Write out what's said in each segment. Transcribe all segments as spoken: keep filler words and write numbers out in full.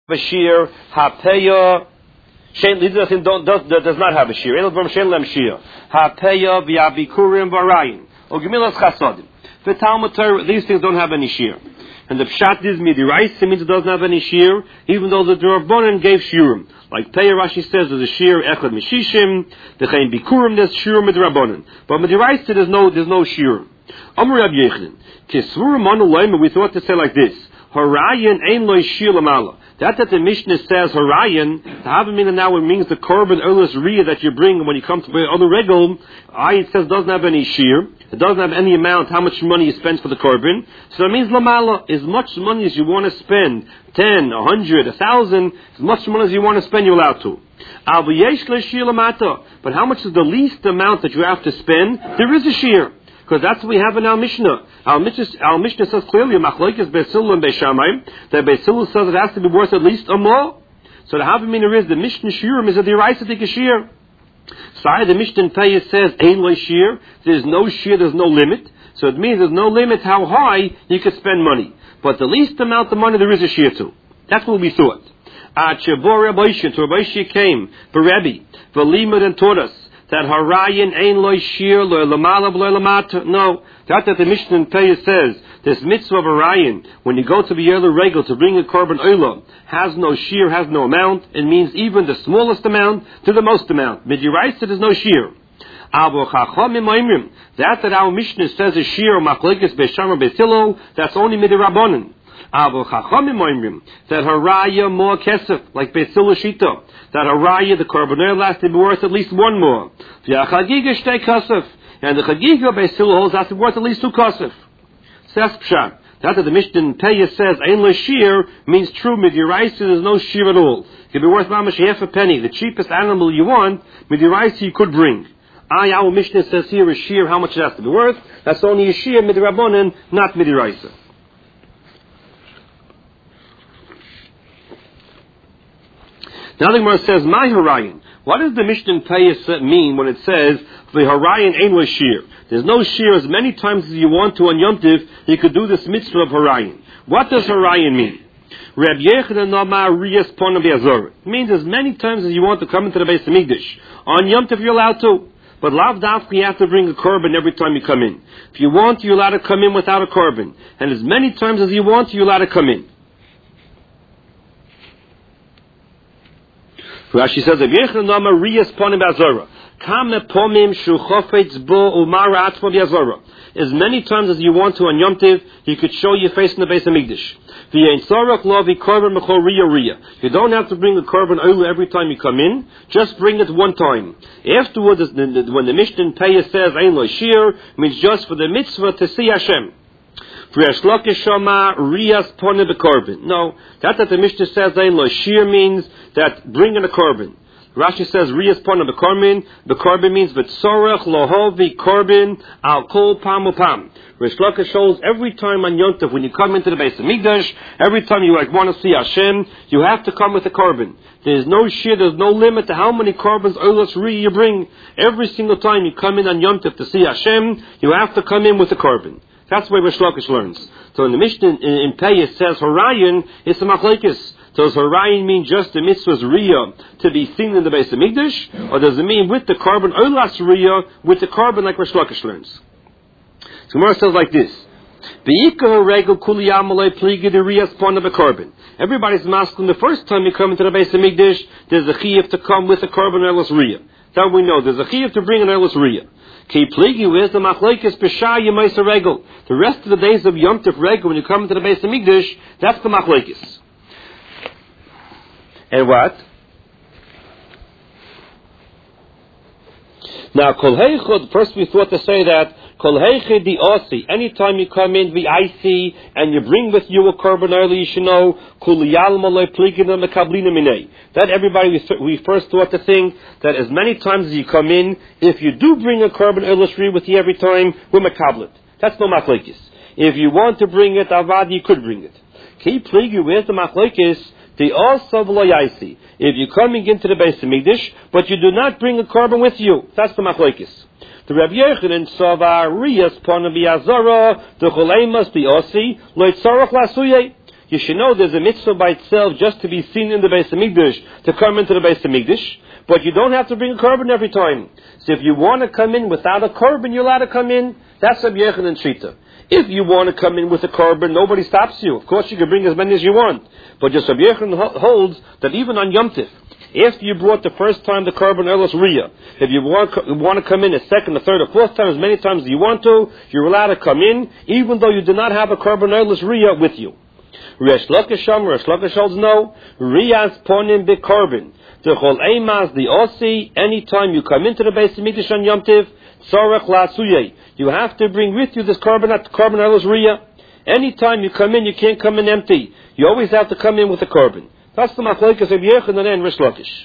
Bashir Hapeya Shein Lidasin don't does does not have a shear. Elad Bram Shein Lem Shear Hapeya V'Abikurim V'Arayin or Gemilas Chasodim. The Talmud Torah, these things don't have any shear. And the Pshat is Midiraisa means it doesn't have any shear, even though the Rabbanan gave shiurim. Like Peir Rashi says, there's a shear Echad Mishishim, the Chaim Bikurim, there's shiurim Midrabanan. But Midiraisa there's no there's no shiurim. Amr Rab Yechanan, Kisvur Manu Leima, we thought to say like this: Harayin Ein Lo Shir Lamala. That that the Mishnah says Harayin, the Havamina now it means the korban Erlis Riyah that you bring when you come to other regal. I it says doesn't have any shear. It doesn't have any amount how much money you spend for the korban. So it means Lamala, as much money as you want to spend, ten, a hundred, a thousand, as much money as you want to spend, you're allowed to. But how much is the least amount that you have to spend? There is a shear. Because that's what we have in our Mishnah. Our Mishnah, our Mishnah says clearly, Machlokes Beis and Beis Shammai, that Beis Hillel says it has to be worth at least a more. So the Havamina is the Mishnah Shiurim is a deraisa take a shear. Sorry, the Mishnah in Payah says Ein Lo Shear. There's no shear, there's no limit. So it means there's no limit how high you could spend money. But the least amount of money there is a shear to. That's what we thought. At Shabor Rabbi Shia, to Rabbi Shia came, Berebi, Velimud and taught us that Harayin Ein Lo Shear Lo Lamala Lo Lamata. No, that's that the Mishnah in Payah says this mitzvah of Harayin, when you go to the Yerler Regel to bring a korban olah, has no shear, has no amount. It means even the smallest amount to the most amount. Midiraisa there's no shear. That that our Mishnah says is shear or machlekes Beis Shammai Beis Hillel, that's only midirabanan. That haraya more kesef, like Beis Hillel shita. That haraya the korban olah has to be worth at least one more. And the chagiga Beis Hillel holds has to be worth at least two kasef. Says Pshat. That that the Mishnah in Payah says Ein Lo Shear means true midiraisa there's no shear at all. It could be worth mamash half a penny. The cheapest animal you want, midiraisa you could bring. I, our Mishnah says here a shear how much it has to be worth. That's only a shear midirabanan, not midiraisa. Now the Gemara says, my Harayin. What does the Mishnah in Payah mean when it says the Harayin Ein Lo Shear? There's no shear as many times as you want to on Yom Tiv. You could do this mitzvah of Harayin. What does Harayin mean? Reb Yechanan Amar Riyas Pona Be'azor. It means as many times as you want to come into the Beis Hamikdash. On Yom Tiv you're allowed to. But lav dafka you have to bring a korban every time you come in. If you want, you're allowed to come in without a korban. And as many times as you want, you're allowed to come in. Rashi says, Reb Yechanan Amar Riyas Pona Be'azor. As many times as you want to on Yom Tiv, you could show your face in the Beis Hamikdash. You don't have to bring a korban olah every time you come in. Just bring it one time. Afterwards, when the Mishnah in Payah says Ein Lo Shear, means just for the mitzvah to see Hashem. No, that that the Mishnah says Ein Lo Shear means that bringing a korban. Rashi says Riyas Pona Bekorban. Bekorban means V'tzorech Lohovi Korban Al Kol Pam Upam. Rish Lakish shows every time on Yom Tov when you come into the Beis Hamikdash, every time you like want to see Hashem, you have to come with a korban. There is no shear, there's no limit to how many korbans Olas Ri you bring. Every single time you come in on Yom Tov to see Hashem, you have to come in with a korban. That's the way Rish Lakish learns. So in the Mishnah in, in Payah it says Harayin, it's a machlekes. Does Harayin mean just the mitzvah's riyah to be seen in the Beis Hamikdash, or does it mean with the korban olas riyah, with the korban like Rish Lakish learns? So Gemara says like this: everybody's masking the first time you come into the Beis Hamikdash, there's a chiyuv to come with the korban olas riyah. That we know. There's a chiyuv to bring an olas riyah. Ki pligi with the machlekes b'shah yemaisa regel. The rest of the days of Yom Tov regel, when you come into the Beis Hamikdash, that's the machlekes. And what? Now, kol heichod, first we thought to say that, kol heichod di osi, anytime you come in the icy, and you bring with you a korban early, you should know, kul yalma le pligina mekablina minei. That everybody, we first thought to think, that as many times as you come in, if you do bring a korban early with you every time, we're mekablit. That's no machlekes. If you want to bring it, avad, you could bring it. Ki pligi, where's the machlekes? The also v'loyaisi. If you're coming into the Beis Hamikdash, but you do not bring a korban with you, that's the machlekes. The Reb Yechanan Savar Riyas Pona Be'azara the Choleimas the Osi Loitzarach Lasuye. you should know there's a mitzvah by itself just to be seen in the Beis Hamikdash, to come into the Beis Hamikdash, but you don't have to bring a korban every time. So if you want to come in without a korban, you're allowed to come in. That's Rabbi Yochanan Shita. If you want to come in with a korban, nobody stops you. Of course, you can bring as many as you want. But just Rabbi Yochanan holds that even on Yom Tif, after you brought the first time the korban Erlos Riyah, if you want, want to come in a second, a third, or fourth time, as many times as you want to, you're allowed to come in, even though you do not have a korban Erlos Riyah with you. Resh Lakish Sham, Resh Lakish holds no. Riyas ponim be korban. The chol eimas the osi. Anytime you come into the Beis Hamikdash on Yom Tiv, tzarech la'asuyei. You have to bring with you this korban, korban Erlos Riyah. Anytime you come in, you can't come in empty. You always have to come in with a korban. That's the machlokes of Yochanan and Resh Lakish.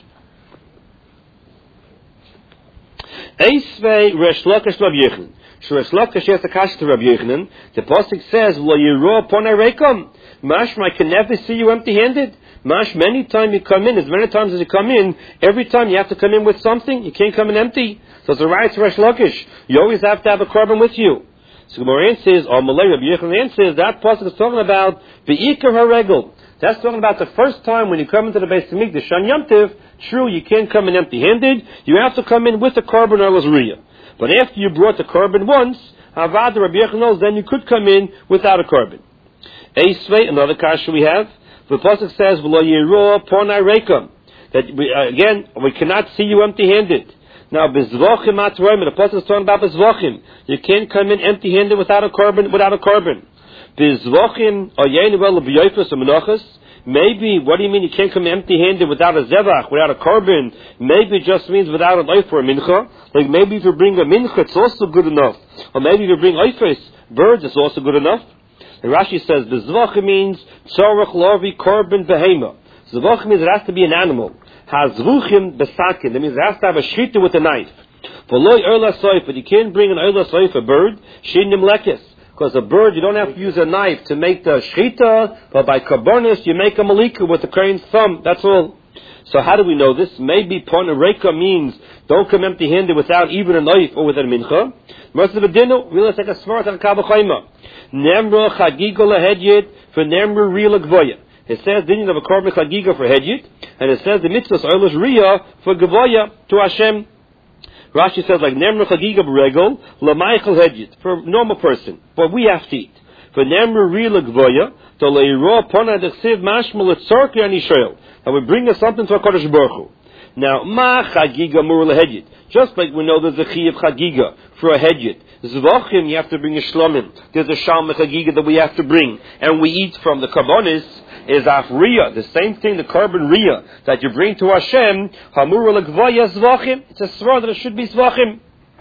Eisvei Resh Lakish Rabbi Yochanan. Resh Lakish has a kasha to Rabbi Yochanan. The pasuk says, "Lo yiro pon harekom." Mashma, I can never see you empty-handed. Mash, many times you come in, as many times as you come in, every time you have to come in with something. You can't come in empty. So it's a right to Resh Lakish. You always have to have a korban with you. So Gemara says, or Malay Rabbi Yochanan says, that pasuk is talking about the Ikar HaRegel. That's talking about the first time when you come into the Beis Hamikdash on Yom Tiv. True, you can't come in empty-handed. You have to come in with the korban Erlos Riyah. But after you brought the korban once, Havad Rabbi Yochanan knows, then you could come in without a korban. Eisvei, another kasha we have. The pasuk says, "V'lo yiro pon harekom." That we, uh, again, we cannot see you empty-handed. Now, bezvachim atzroim. The pasuk is talking about bezvachim. You can't come in empty-handed without a korban. Without a korban. Bezvachim ayin vel b'yoifus u'menachas. Maybe, what do you mean you can't come empty-handed without a zevach, without a korban? Maybe it just means without an oif or a mincha. Like maybe if you bring a mincha, it's also good enough. Or maybe if you bring oifes, birds, it's also good enough. And Rashi says, the zvacha means tzorach lavi korban behema. Zvacha means it has to be an animal. Hazvuchim besakin. That means it has to have a shita with a knife. V'loi erla soif, but you can't bring an erla soif, a bird, shinim lekes. Because a bird, you don't have to use a knife to make the shchita, but by karbonis, you make a malika with the crane's thumb. That's all. So how do we know this? Maybe pon reka means don't come empty-handed without even a knife or with a mincha. Most of the dinu, we let's take a smart on kabachayma. Nemra chagiga lehedyit for nemra rila gvoya. It says dinu of a korban chagiga for hedyit, and it says the mitzvahs Erlos Riyah for gvoya to Hashem. Rashi says like Nemra Chagiga B'Regel LaMaichel Hedyit for a normal person, but we have to eat. For Nemra Rila Gvoya to Leiro Pona Dechsiv Mashmal Etzorki Anishoel. That would bring us something to HaKadosh Baruch Hu. Now Ma Chagiga Mur LaHedyit. Just like we know there's a Chi of Chagiga for a Hedyit. Zvachim you have to bring a Shlomim. There's a Shalom Chagiga that we have to bring, and we eat from the Karbonis. Is Afriya, the same thing, the korban Riyah that you bring to Hashem, Hamur L'Gvaya Zvachim, it's a svara that it should be Zvachim.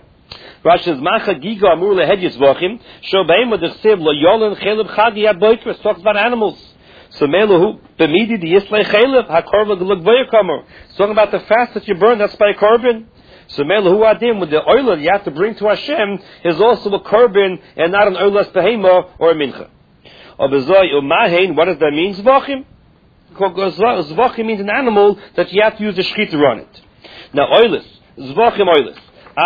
Rashi says, Macha Giga Amur L'Hedya Zvachim, Shobeim L'Dechsev L'Yolin Cheleb Chadi Aboikris, talks about animals. So Melahu, Bemidi the Yislei Cheleb, HaKorban L'Gvaya Kamor. It's talking about the fast that you burn, that's by a korban. So Melahu Adim, with the oil that you have to bring to Hashem, is also a korban and not an oilas behema or a mincha. What does that mean? Zvachim. Zvachim means an animal that you have to use the shchita on it. Now, oilus. Zvachim oilus.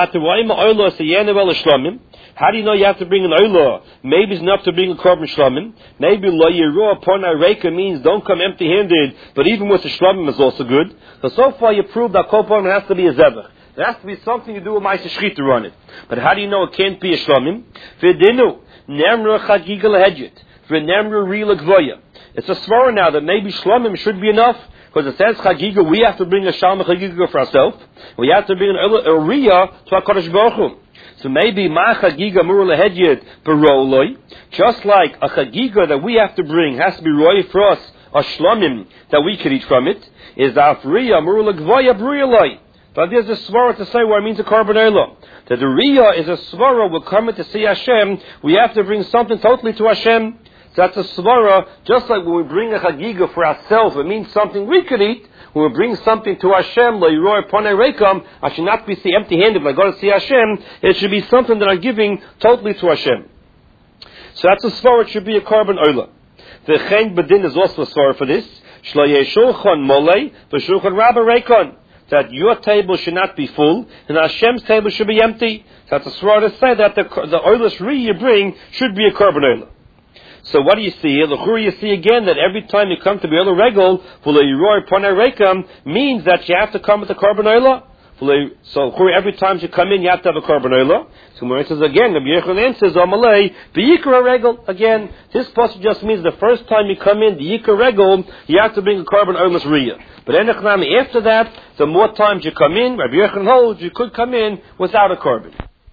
How do you know you have to bring an oilah? Maybe it's enough to bring a korban shlomim. Maybe lo yiro upon reka means don't come empty-handed, but even with the shlomim is also good. So, so far you proved that korban has to be a zebach. There has to be something you do with my shchita on it. But how do you know it can't be a shlomim? V'dinu. Nemra chagiga lehedyit. It's a svara now that maybe shlomim should be enough, because it says chagiga, we have to bring a shalom chagiga for ourselves. We have to bring a riyah to HaKadosh Baruch Hu. So maybe ma chagiga mur lehedyet beroloi, just like a chagiga that we have to bring has to be roy for us, a shlomim that we could eat from it, is afriya mur legvoya bruyaloi. But there's a svara to say what it means a korban olah. That the riyah is a svara, we're coming to see Hashem, we have to bring something totally to Hashem. That's a svara, just like when we bring a chagiga for ourselves, it means something we could eat. When we bring something to Hashem, le'iroi ponei rekam, I should not be see empty-handed when I go to see Hashem. It should be something that I'm giving totally to Hashem. So that's a svara, it should be a korban olah. The chen bedin is also a svara for this. Shlo yeshulchan molei, v'shulchan rabba rekon. That your table should not be full, and Hashem's table should be empty. So that's a svara to say that the, the oilus ri you bring should be a korban olah. So what do you see here? L'chura, you see again that every time you come to Be'er Regel, V'lo Yiroi Ponei Rekam, means that you have to come with the Korban Olah. So every time you come in, you have to have a Korban Olah. So when it says again, the Yechon answers, Amalei, B'yikra Regel. Again, this passage just means the first time you come in, the Yikra Regel, you have to bring a Korban Olah Riyah. But after that, the more times you come in, Rabbi Yechon holds, you could come in without a Korban.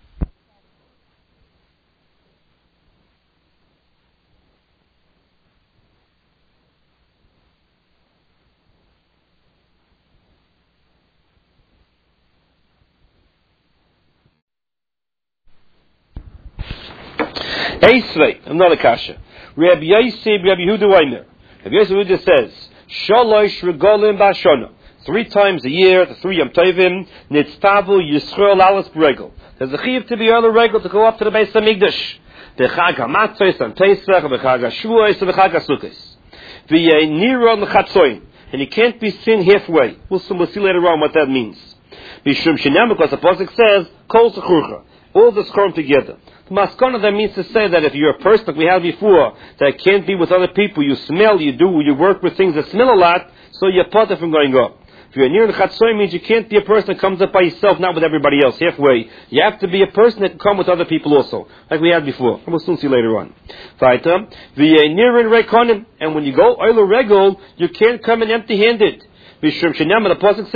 Eisvei, another kasha. Rabbi Yosef, Rabbi Yehuda Weimer. Rabbi Yosef says, Shalosh regolim b'ashana. Three times a year, the three Yom Tovim, nitztavu yisrael alas b'regel. There's a chiv to be early regel to go up to the Beis Hamikdash. The Chag HaMatzos and Pesach, the Chag HaShavuos, and the Chag HaSukkos. V'yei niro l'chatzoin. And he can't be seen halfway. We'll, we'll see later on what that means. B'shum shenem, because the pasuk says, kol zechurcha. All this come together. The maskana that means to say that if you're a person like we had before, that can't be with other people, you smell, you do, you work with things that smell a lot, so you're potter from going up. If you're near the chatzoy, means you can't be a person that comes up by yourself, not with everybody else, halfway. You have to be a person that can come with other people also, like we had before. And we'll soon see later on. And when you go oil regel, you can't come in empty-handed. The pasuk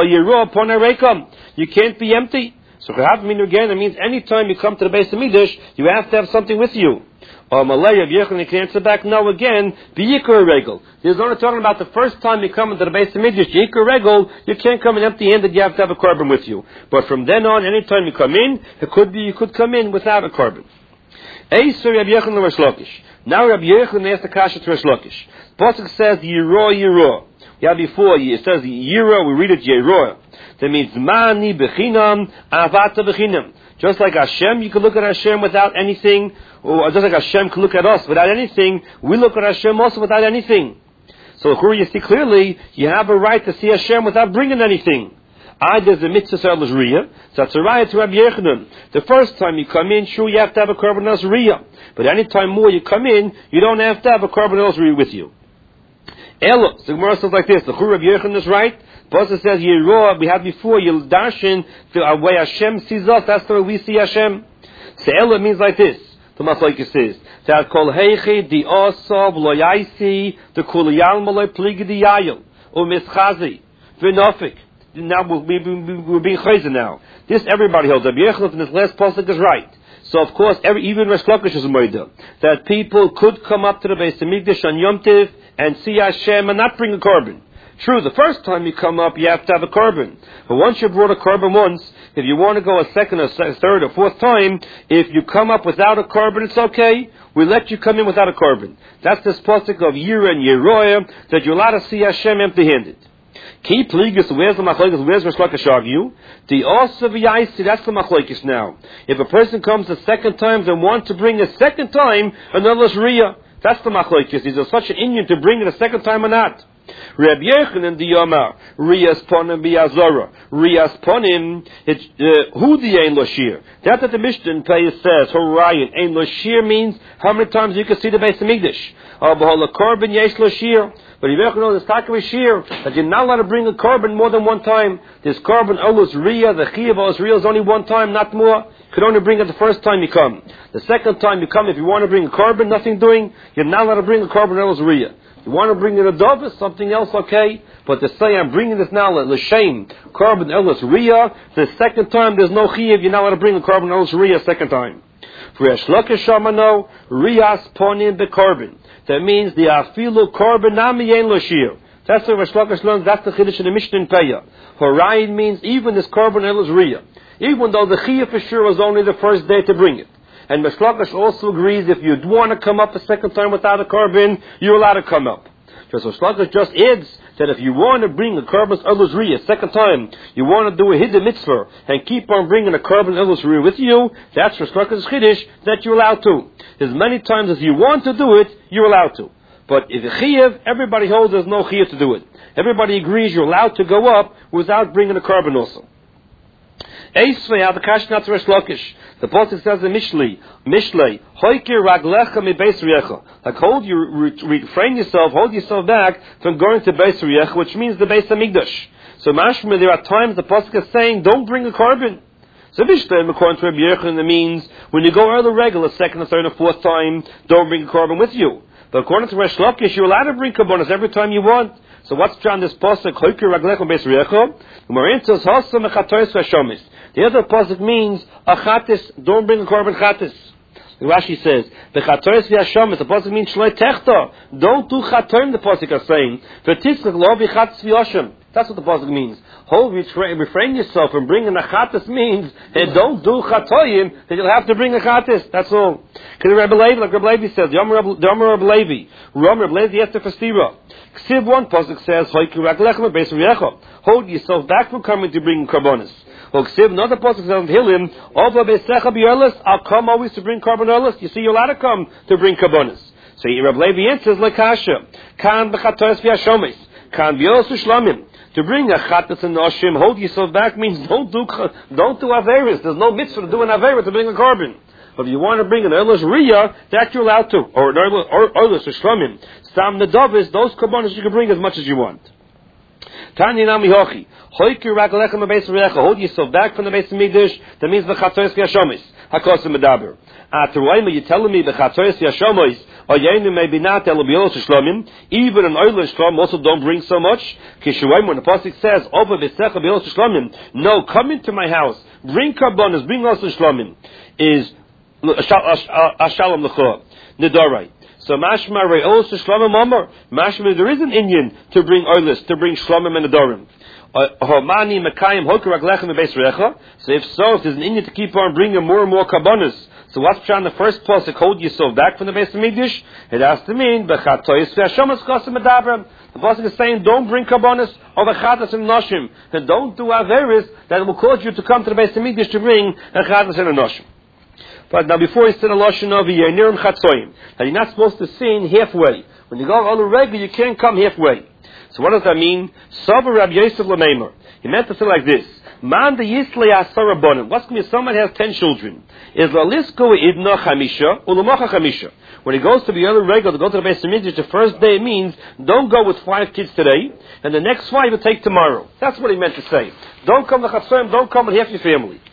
says, you can't be empty. So mean again, it means any time you come to the Beis Hamikdash, you have to have something with you. Or Malay of Yechon, you can answer back no again, B'yikra Regel. There's only talking about the first time you come into the Beis Hamikdash, Yikra Regel, you can't come in empty-handed, you have to have a korban with you. But from then on, any time you come in, it could be, you could come in without a korban. Eiser Rabbi Yechon to Rish Lakish. Now Rabbi Yechon asked the kasha to Rish Lakish. Pasuk says, Yiro, Yiro. Yeah, before, it says Yiro, we read it Yiro. That means Mani Bechinam, Avata Bechinam. Just like Hashem, you can look at Hashem without anything, or just like Hashem can look at us without anything, we look at Hashem also without anything. So here you see clearly, you have a right to see Hashem without bringing anything. I, there's a mitzvah Sarlas Riyah, so that's a right to Rabbi Yechanan. The first time you come in, sure, you have to have a Korban Olas Riyah. But any time more you come in, you don't have to have a Korban Olas Riyah with you. Elo, so the Gemara says like this, the Chur Rabbi Yechanan is right. Pasuk says, Yeroah, we had before, you'll darshan, the way Hashem sees us, that's the way we see Hashem. So Elo means like this, the Maslaikas says, that kol heiche di osav lo yaisi, the kol yalma lo pligi di yayel, o mischazi, v'nofik. Now we're, we're being chayzer now. This everybody holds. Rabbi Yechanan in this last pasuk is right. So of course, every, even Rish Lakish is a moida, that people could come up to the Beis Hamikdash on Yom Tiv and see Hashem and not bring a korban. True, the first time you come up, you have to have a korban. But once you brought a korban once, if you want to go a second or third or fourth time, if you come up without a korban, it's okay. We let you come in without a korban. That's this pasuk of Yira and Yeroya, that you're allowed to see Hashem empty-handed. Ki pligus, where's the machlokes? Where's Rish Lakish argue? The also v'yaisi, that's the machlokes now. If a person comes a second time and wants to bring a second time another riyah, that's the machlokes. Is there such an Indian to bring it a second time or not? Rabbi Yechanan the Yomar, Riyas Ponim Biazora, Riyas Ponim, who the Ein Loshir. That's what the Mishnah in Pei says, Horion, Ein Loshir means how many times you can see the Beis Hamikdash. Abahola Korban Yesh Loshir. But you know there's Takavah Shir, that you're not allowed to bring a korban more than one time. This korban Olos Riyah, the Chiyav Olos Riyah is only one time, not more. You could only bring it the first time you come. The second time you come, if you want to bring a korban, nothing doing, you're not allowed to bring a korban Olos Riyah. You want to bring it a dove, something else, okay? But to say I'm bringing this now, l'shem, korban Olos Riyah, the second time there's no Chiyav, you're not allowed to bring a korban Olos Riyah second time. For Rish Lakish Shamano, Riyas Ponim Bekorban. That means the afilu korban nami ein loshir. That's what Rish Lakish learns. That's the chiddush in the Mishnah in Peah. Horayin means even this korban elos riyah, even though the chiyah for sure was only the first day to bring it. And Rish Lakish also agrees if you want to come up a second time without a korban, you're allowed to come up. Because Rish Lakish just adds that if you want to bring a korban elos riyah second time, you want to do a hidden mitzvah and keep on bringing a korban elos riyah with you, that's Rish Lakish's chiddush that you're allowed to. As many times as you want to do it, you're allowed to. But if a chiyav, everybody holds there's no chiyav to do it. Everybody agrees you're allowed to go up without bringing a korban also. Eisvei, the Kash not to Rish Lakish. The pasuk says in Mishlei, Mishlei, Hoikir raglecha mi beis riyecha. Like hold you, re, refrain yourself, hold yourself back from going to beis riyecha, which means the Beis Hamikdash. So mashma, there are times the pasuk is saying, don't bring a carbon. So Mishlei, according to Rabbi Yechon, it means when you go early regular, second, or third, or fourth time, don't bring a carbon with you. But according to Resh Lakish, you're allowed to bring karbonos every time you want. So what's John this pasuk? Hoikir raglecha mi beis riyecha. Marintos hasam mechatois vashomis. The other pasuk means a chatis, don't bring a korban chatis. Rashi says, the chatoris v'yashom, the pasuk means shloi techta. Don't do chatorim, the pasuk is saying. V'titzchak lo v'chatis v'yashom. That's what the pasuk means. Hold, refrain yourself from bringing a chatis means that don't do chatoyim, that you'll have to bring a chatis. That's all. Because Rabbi Levi, like Rabbi Levi says, Yom Rabbi Levi, Rom Rabbi Levi Esther Fastira. Ksiv one pasuk says, Hoiku raglechem beis riyecha. Hold yourself back from coming to bring karbonis. Another pasuk says on Hilim, Ova beisecha b'yerlis, I'll come always to bring carbon erlis. You see, you're allowed to come to bring karbonis. So Rabbi Levi answers, Lekasha, Kan b'chatois v'yashomis, Kan b'yos u'shlamim. To bring a chatas and noshim, hold yourself back means don't do don't do averis. There's no mitzvah to do an avera to bring a carbon. But if you want to bring an erlis riyah, that you're allowed to, or an erlis u'shlamim. Sam nedavis, those karbonis you can bring as much as you want. Tanya nami hochi. Hoikir raglechem beis riyecha. Hold yourself back from the Beis Hamikdash. That means b'chatois v'yashomis. Hakosim medaber. Ataroima, you're telling me b'chatois v'yashomis. Oyenu maybe not elabiyos shlomim. Even an oil shlom also don't bring so much. Kishuayim, when the pasuk says over v'secha b'yos shlomim. No, come into my house. Bring karbonos. Bring also shlomim. Is ashalom l'chor nedarai. So mashma re'os shlomim amar. Mashma, there is an Indian to bring oilers, to bring shlomim and adorim. So if so, if there's an Indian to keep on bringing more and more karbonos, so what's trying the first pasuk, hold yourself back from the Beis Hamikdash? It has to mean b'chatois v'yashomas kosim medabram. The pasuk is saying don't bring karbonos or v'chatas and noshim, and don't do averis that will cause you to come to the Beis Hamikdash to bring a chatas and a noshim. But now before he said a lashon of yenerim chatzoyim, that you're not supposed to sin halfway. When you go all the regular, you can't come halfway. So what does that mean? Savar Rabbi Yosef Lameimer. He meant to say like this: Man de Yislei Asara Bonim. What's going to be someone has ten children? Is Lalisko Idna Chamisha Ulamocha Chamisha. When he goes to the other regular to go to the Beis Hamikdash, the first day means don't go with five kids today, and the next five will take tomorrow. That's what he meant to say. Don't come to Chatzoyim. Don't come with half your family.